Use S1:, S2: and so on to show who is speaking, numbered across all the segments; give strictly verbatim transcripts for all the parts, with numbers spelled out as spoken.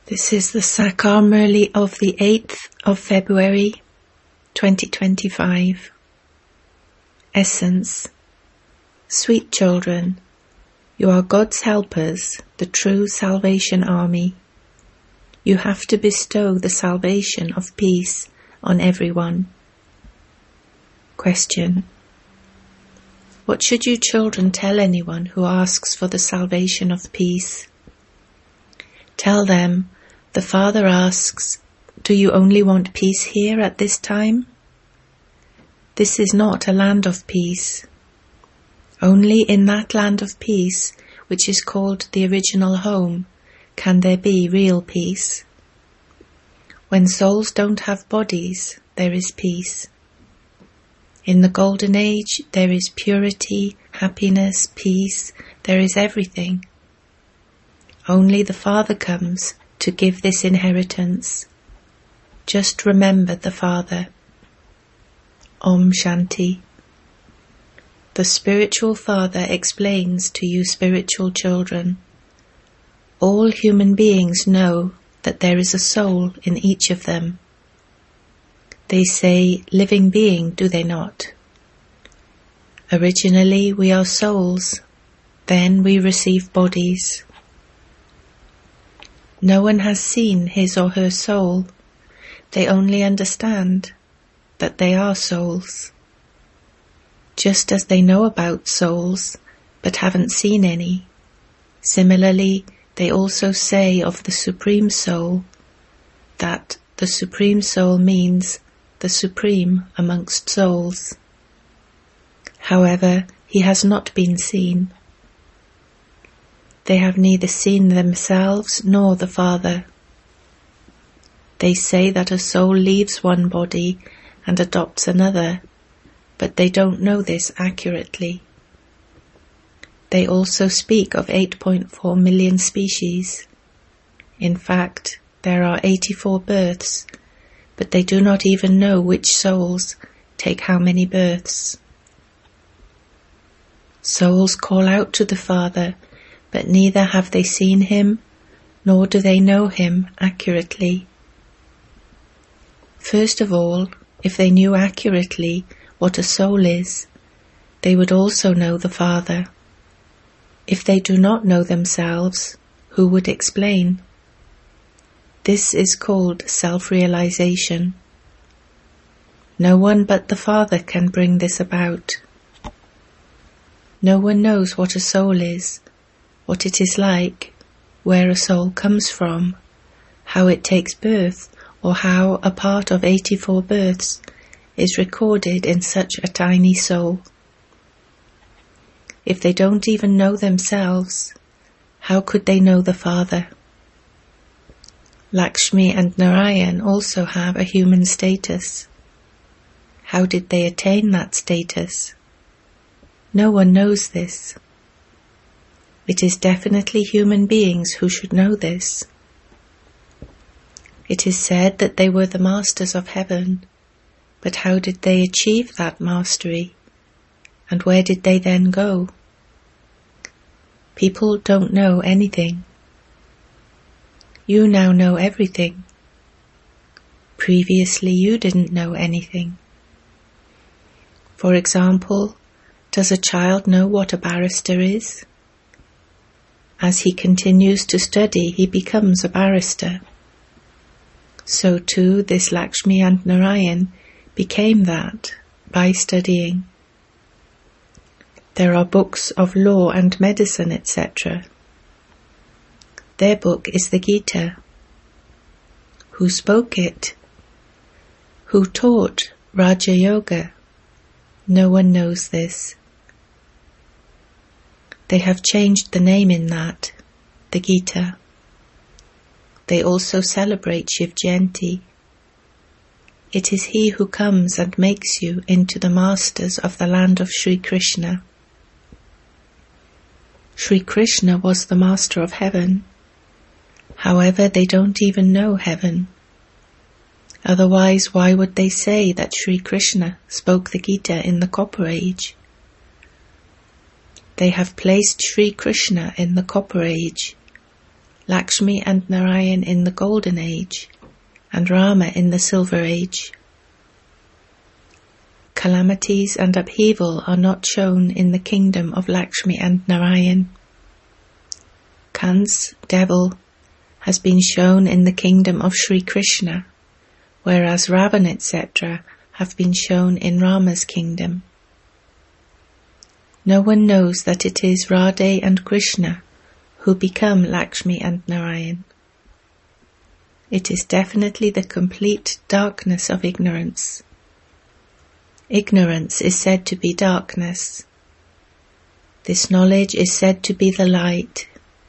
S1: This is the Sakar Murli of the eighth of February, twenty twenty-five. Essence. Sweet children, you are God's helpers, the true Salvation Army. You have to bestow the salvation of peace on everyone. Question. What should you children tell anyone who asks for the salvation of peace? Tell them, the Father asks, do you only want peace here at this time? This is not a land of peace. Only in that land of peace, which is called the original home, can there be real peace. When souls don't have bodies, there is peace. In the Golden Age, there is purity, happiness, peace, there is everything. Only the Father comes to give this inheritance. Just remember the Father. Om Shanti. The spiritual Father explains to you spiritual children. All human beings know that there is a soul in each of them. They say, living being, do they not? Originally we are souls, then we receive bodies. No one has seen his or her soul. They only understand that they are souls. Just as they know about souls, but haven't seen any, similarly they also say of the Supreme Soul that the Supreme Soul means the Supreme amongst souls. However, he has not been seen. They have neither seen themselves nor the Father. They say that a soul leaves one body and adopts another, but they don't know this accurately. They also speak of eight point four million species. In fact, there are eighty-four births, but they do not even know which souls take how many births. Souls call out to the Father, but neither have they seen him, nor do they know him accurately. First of all, if they knew accurately what a soul is, they would also know the Father. If they do not know themselves, who would explain? This is called self-realization. No one but the Father can bring this about. No one knows what a soul is, what it is like, where a soul comes from, how it takes birth, or how a part of eighty-four births is recorded in such a tiny soul. If they don't even know themselves, how could they know the Father? Lakshmi and Narayan also have a human status. How did they attain that status? No one knows this. It is definitely human beings who should know this. It is said that they were the masters of heaven, but how did they achieve that mastery? And where did they then go? People don't know anything. You now know everything. Previously you didn't know anything. For example, does a child know what a barrister is? As he continues to study, he becomes a barrister. So too this Lakshmi and Narayan became that by studying. There are books of law and medicine, et cetera. Their book is the Gita. Who spoke it? Who taught Raja Yoga? No one knows this. They have changed the name in that, the Gita. They also celebrate Shiv Jayanti. It is he who comes and makes you into the masters of the land of Sri Krishna. Sri Krishna was the master of heaven. However, they don't even know heaven. Otherwise, why would they say that Sri Krishna spoke the Gita in the Copper Age? They have placed Sri Krishna in the Copper Age, Lakshmi and Narayan in the Golden Age, and Rama in the Silver Age. Calamities and upheaval are not shown in the kingdom of Lakshmi and Narayan. Kans, devil, has been shown in the kingdom of Sri Krishna, whereas Ravan et cetera have been shown in Rama's kingdom. No one knows that it is Radhe and Krishna who become Lakshmi and Narayan. It is definitely the complete darkness of ignorance. Ignorance is said to be darkness. This knowledge is said to be the light.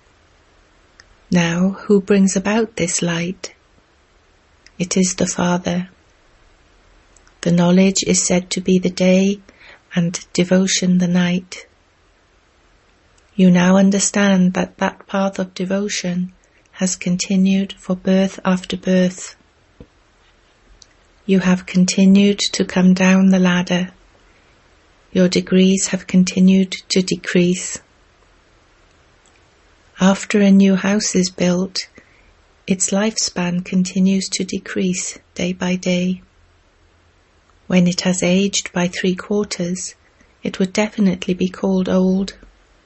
S1: Now, who brings about this light? It is the Father. The knowledge is said to be the day and devotion the night. You now understand that that path of devotion has continued for birth after birth. You have continued to come down the ladder. Your degrees have continued to decrease. After a new house is built, its lifespan continues to decrease day by day. When it has aged by three quarters, it would definitely be called old.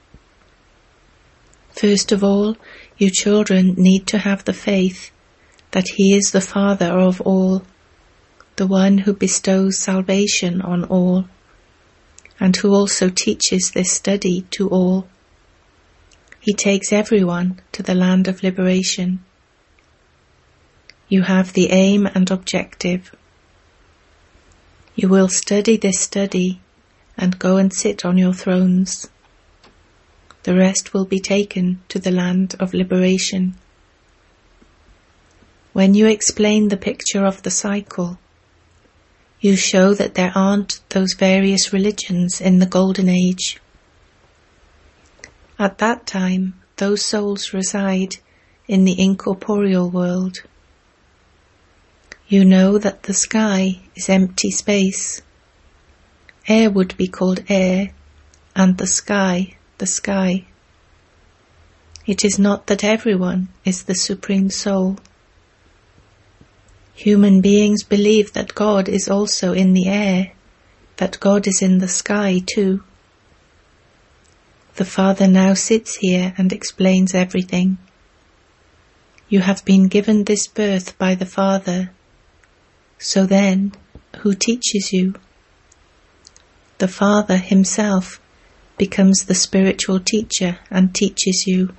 S1: First of all, you children need to have the faith that He is the Father of all, the one who bestows salvation on all, and who also teaches this study to all. He takes everyone to the land of liberation. You have the aim and objective. You will study this study and go and sit on your thrones. The rest will be taken to the land of liberation. When you explain the picture of the cycle, you show that there aren't those various religions in the Golden Age. At that time, those souls reside in the incorporeal world. You know that the sky is empty space. Air would be called air, and the sky, the sky. It is not that everyone is the Supreme Soul. Human beings believe that God is also in the air, that God is in the sky too. The Father now sits here and explains everything. You have been given this birth by the Father. So then, who teaches you? The Father Himself becomes the spiritual teacher and teaches you.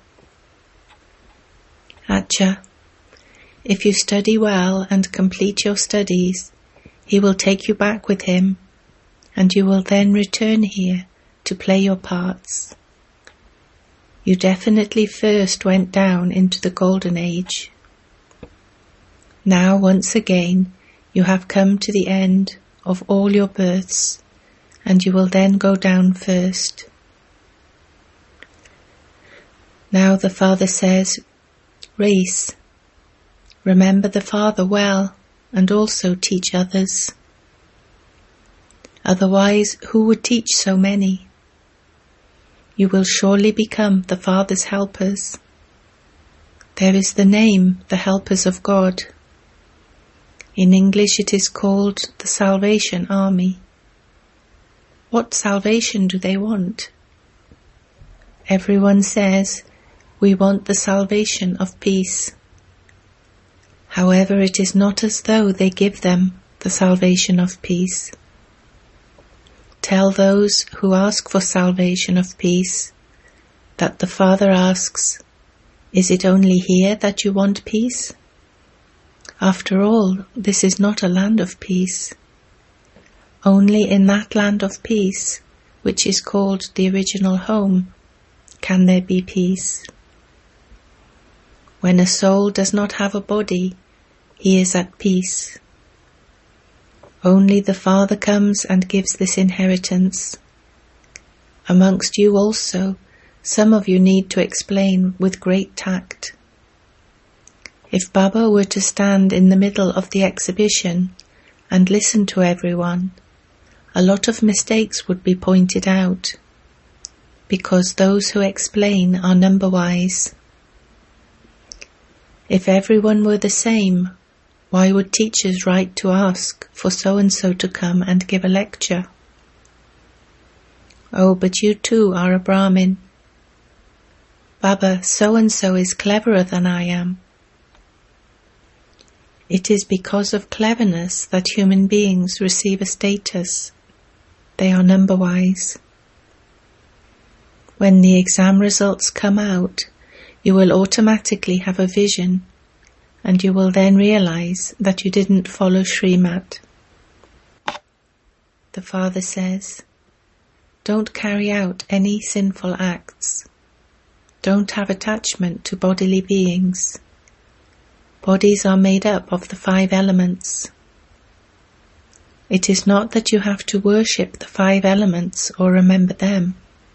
S1: Acha, if you study well and complete your studies, He will take you back with Him, and you will then return here to play your parts. You definitely first went down into the Golden Age. Now, once again, you have come to the end of all your births, and you will then go down first. Now the Father says, Race, remember the Father well and also teach others. Otherwise, who would teach so many? You will surely become the Father's helpers. There is the name, the helpers of God. In English it is called the Salvation Army. What salvation do they want? Everyone says, we want the salvation of peace. However, it is not as though they give them the salvation of peace. Tell those who ask for salvation of peace that the Father asks, is it only here that you want peace? After all, this is not a land of peace. Only in that land of peace, which is called the original home, can there be peace. When a soul does not have a body, he is at peace. Only the Father comes and gives this inheritance. Amongst you also, some of you need to explain with great tact. If Baba were to stand in the middle of the exhibition and listen to everyone, a lot of mistakes would be pointed out, because those who explain are number-wise. If everyone were the same, why would teachers write to ask for so-and-so to come and give a lecture? Oh, but you too are a Brahmin. Baba, so-and-so is cleverer than I am. It is because of cleverness that human beings receive a status. They are number-wise. When the exam results come out, you will automatically have a vision, and you will then realize that you didn't follow Srimat. The Father says, don't carry out any sinful acts. Don't have attachment to bodily beings. Bodies are made up of the five elements. It is not that you have to worship the five elements or remember them.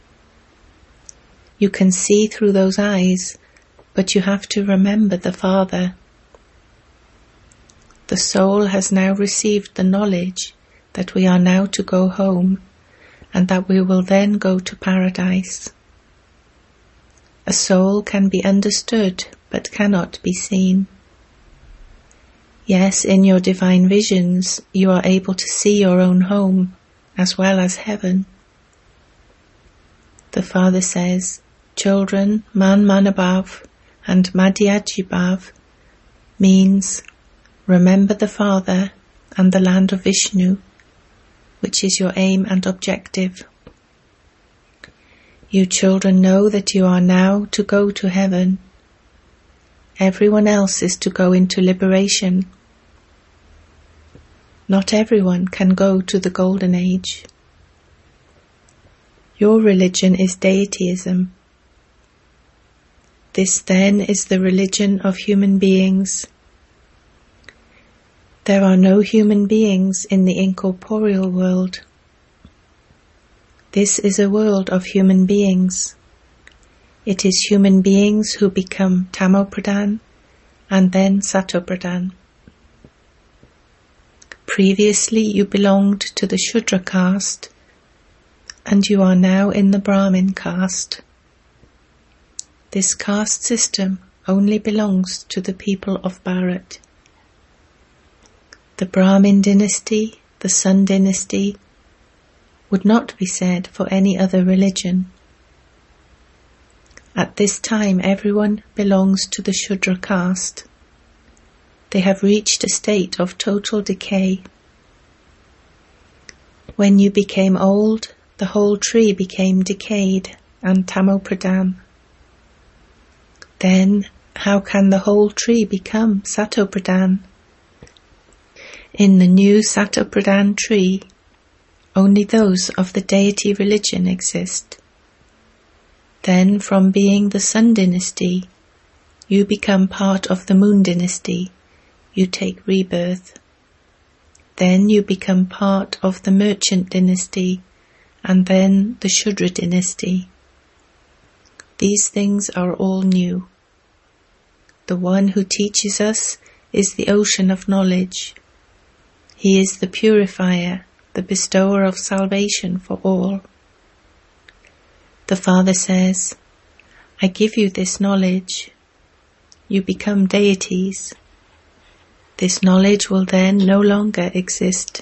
S1: You can see through those eyes, but you have to remember the Father. The soul has now received the knowledge that we are now to go home, and that we will then go to paradise. A soul can be understood, but cannot be seen. Yes, in your divine visions, you are able to see your own home, as well as heaven. The Father says, children, Man Manabhav and Madhyajibhav means remember the Father and the land of Vishnu, which is your aim and objective. You children know that you are now to go to heaven. Everyone else is to go into liberation. Not everyone can go to the Golden Age. Your religion is deityism. This then is the religion of human beings. There are no human beings in the incorporeal world. This is a world of human beings. It is human beings who become Tamopradhan and then Satopradhan. Previously you belonged to the Shudra caste, and you are now in the Brahmin caste. This caste system only belongs to the people of Bharat. The Brahmin dynasty, the Sun dynasty, would not be said for any other religion. At this time everyone belongs to the Shudra caste. They have reached a state of total decay. When you became old, the whole tree became decayed and Tamopradhan. Then, how can the whole tree become Satopradhan? In the new Satopradhan tree, only those of the deity religion exist. Then, from being the Sun dynasty, you become part of the Moon dynasty. You take rebirth. Then you become part of the Merchant dynasty, and then the Shudra dynasty. These things are all new. The one who teaches us is the ocean of knowledge. He is the purifier, the bestower of salvation for all. The Father says, I give you this knowledge. You become deities. This knowledge will then no longer exist.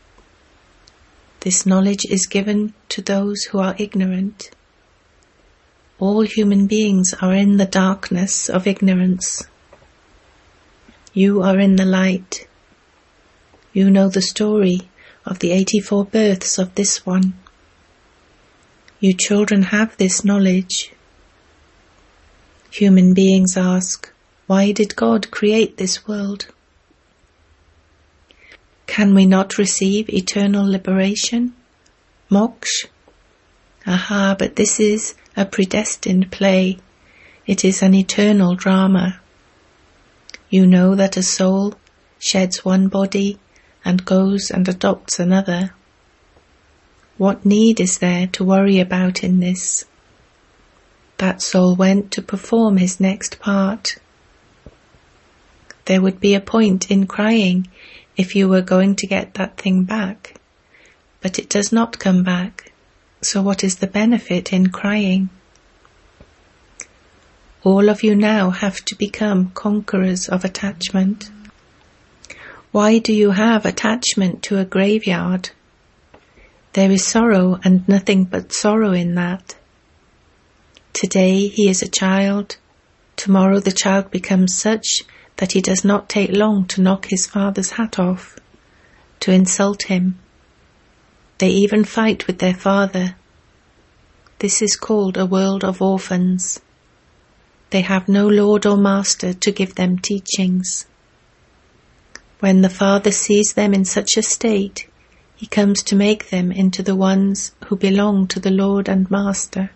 S1: This knowledge is given to those who are ignorant. All human beings are in the darkness of ignorance. You are in the light. You know the story of the eighty-four births of this one. You children have this knowledge. Human beings ask, why did God create this world? Can we not receive eternal liberation? Moksha? Aha, but this is a predestined play. It is an eternal drama. You know that a soul sheds one body and goes and adopts another. What need is there to worry about in this? That soul went to perform his next part. There would be a point in crying if you were going to get that thing back, but it does not come back, so what is the benefit in crying? All of you now have to become conquerors of attachment. Why do you have attachment to a graveyard? There is sorrow and nothing but sorrow in that. Today he is a child. Tomorrow the child becomes such that he does not take long to knock his father's hat off, to insult him. They even fight with their father. This is called a world of orphans. They have no lord or master to give them teachings. When the father sees them in such a state, he comes to make them into the ones who belong to the Lord and Master.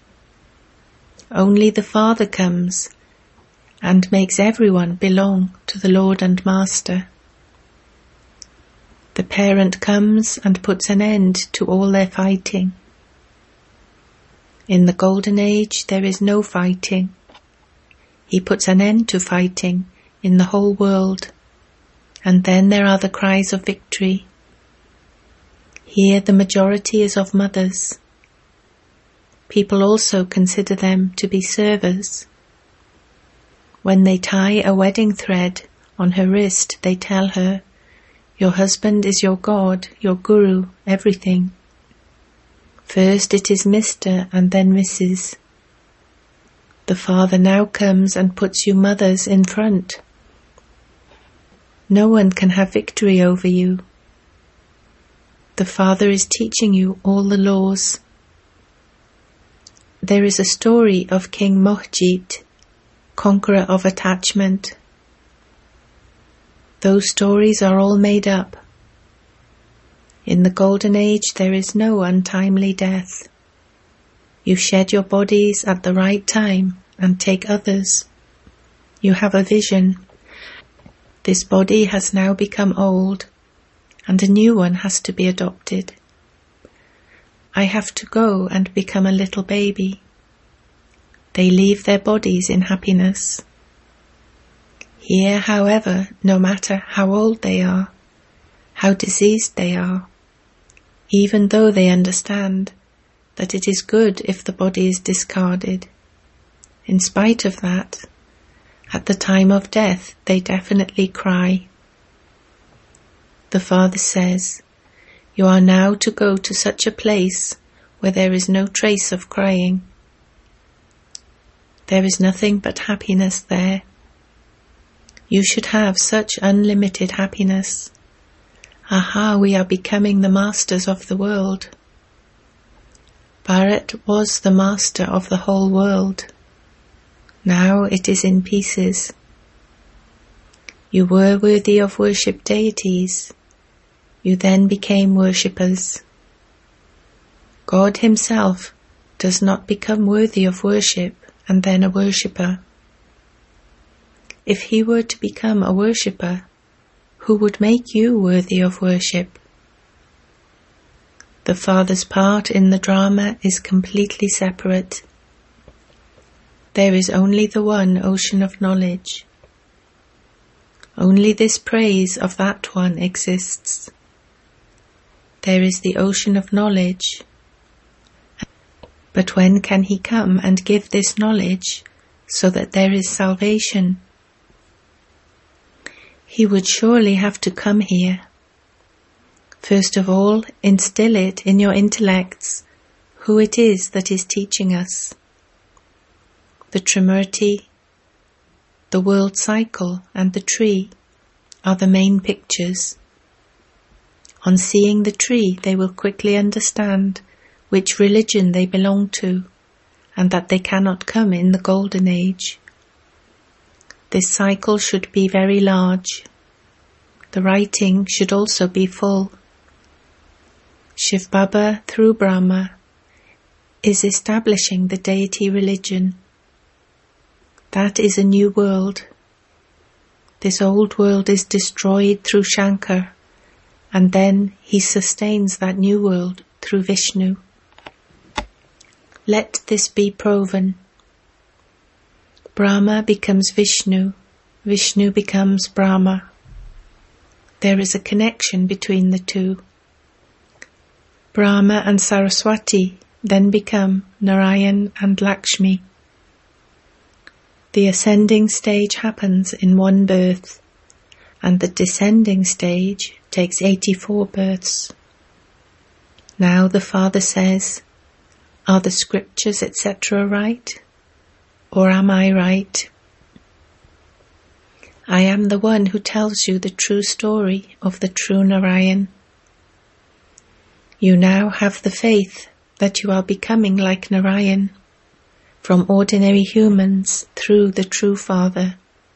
S1: Only the Father comes and makes everyone belong to the Lord and Master. The parent comes and puts an end to all their fighting. In the Golden Age there is no fighting. He puts an end to fighting in the whole world, and then there are the cries of victory. Here the majority is of mothers. People also consider them to be servers. When they tie a wedding thread on her wrist, they tell her, "Your husband is your God, your guru, everything." First it is Mister and then Missus The Father now comes and puts you mothers in front. No one can have victory over you. The Father is teaching you all the laws. There is a story of King Mohjit, conqueror of attachment. Those stories are all made up. In the Golden Age there is no untimely death. You shed your bodies at the right time and take others. You have a vision. This body has now become old, and a new one has to be adopted. I have to go and become a little baby. They leave their bodies in happiness. Here, however, no matter how old they are, how diseased they are, even though they understand that it is good if the body is discarded, in spite of that, at the time of death they definitely cry. The Father says, "You are now to go to such a place where there is no trace of crying. There is nothing but happiness there. You should have such unlimited happiness. Aha, we are becoming the masters of the world." Bharat was the master of the whole world. Now it is in pieces. You were worthy of worship deities. You then became worshippers. God himself does not become worthy of worship and then a worshipper. If he were to become a worshipper, who would make you worthy of worship? The Father's part in the drama is completely separate. There is only the one ocean of knowledge. Only this praise of that one exists. There is the ocean of knowledge. But when can he come and give this knowledge so that there is salvation? He would surely have to come here. First of all, instill it in your intellects who it is that is teaching us. The Trimurti, the world cycle, and the tree are the main pictures. On seeing the tree, they will quickly understand which religion they belong to, and that they cannot come in the Golden Age. This cycle should be very large. The writing should also be full. Shiv Baba, through Brahma, is establishing the deity religion. That is a new world. This old world is destroyed through Shankar, and then he sustains that new world through Vishnu. Let this be proven. Brahma becomes Vishnu, Vishnu becomes Brahma. There is a connection between the two. Brahma and Saraswati then become Narayan and Lakshmi. The ascending stage happens in one birth, and the descending stage takes eighty-four births. Now the Father says, are the scriptures et cetera right? Or am I right? I am the one who tells you the true story of the true Narayan. You now have the faith that you are becoming like Narayan, from ordinary humans through the true Father.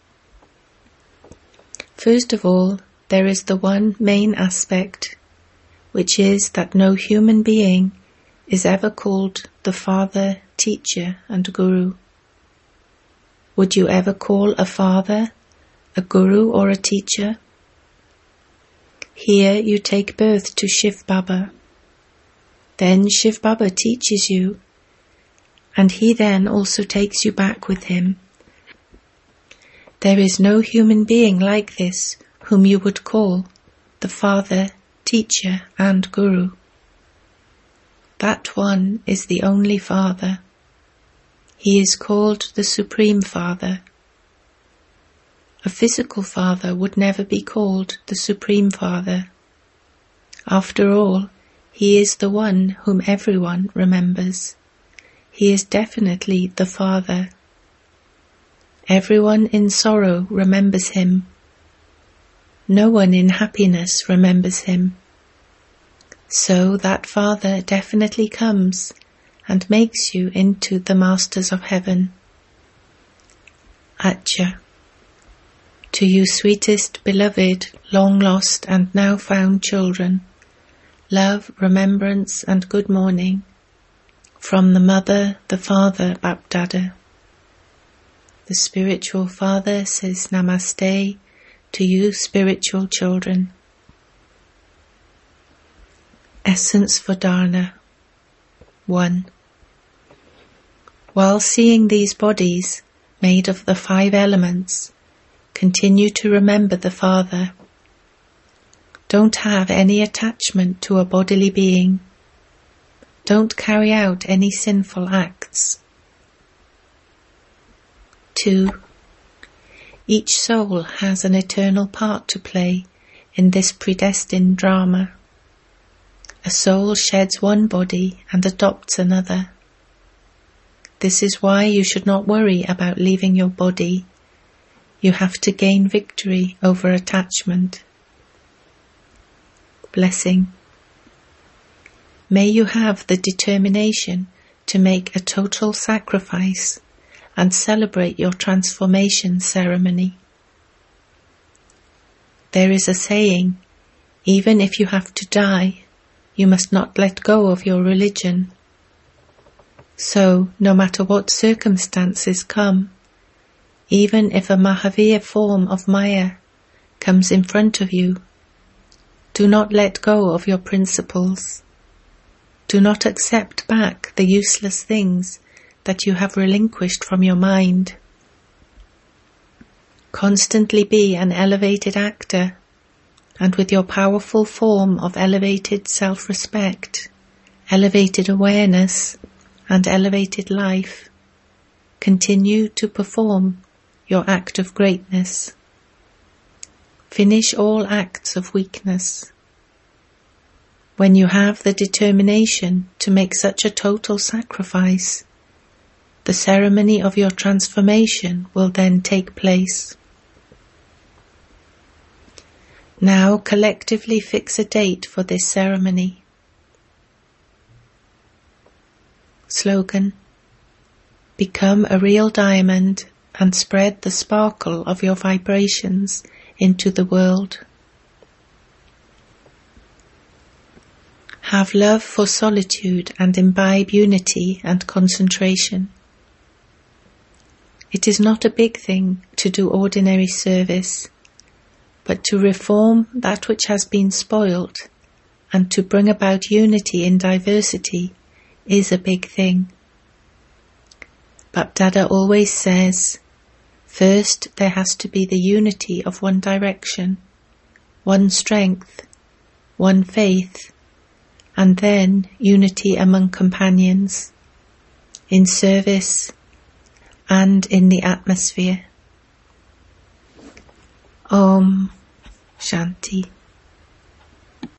S1: First of all, there is the one main aspect, which is that no human being is ever called the Father, Teacher and Guru. Would you ever call a Father, a Guru or a Teacher? Here you take birth to Shiv Baba. Then Shiv Baba teaches you, and he then also takes you back with him. There is no human being like this whom you would call the Father, Teacher and Guru. That one is the only Father. He is called the Supreme Father. A physical father would never be called the Supreme Father. After all, he is the one whom everyone remembers. He is definitely the Father. Everyone in sorrow remembers him. No one in happiness remembers him. So that Father definitely comes and makes you into the Masters of Heaven. Acha. To you sweetest, beloved, long lost and now found children, love, remembrance and good morning from the Mother, the Father, Bapdada. The spiritual Father says Namaste to you spiritual children. Essence for Dharna. one. While seeing these bodies made of the five elements, continue to remember the Father. Don't have any attachment to a bodily being. Don't carry out any sinful acts. two. Each soul has an eternal part to play in this predestined drama. A soul sheds one body and adopts another. This is why you should not worry about leaving your body. You have to gain victory over attachment. Blessing. May you have the determination to make a total sacrifice and celebrate your transformation ceremony. There is a saying, even if you have to die, you must not let go of your religion. So, no matter what circumstances come, even if a Mahavir form of Maya comes in front of you, do not let go of your principles. Do not accept back the useless things that you have relinquished from your mind. Constantly be an elevated actor, and with your powerful form of elevated self-respect, elevated awareness, and elevated life, continue to perform your act of greatness. Finish all acts of weakness. When you have the determination to make such a total sacrifice, the ceremony of your transformation will then take place. Now collectively fix a date for this ceremony. Slogan: Become a real diamond and spread the sparkle of your vibrations into the world. Have love for solitude and imbibe unity and concentration. It is not a big thing to do ordinary service, but to reform that which has been spoiled and to bring about unity in diversity is a big thing. Bapdada always says, first there has to be the unity of one direction, one strength, one faith, and then unity among companions, in service, and in the atmosphere. Om Shanti.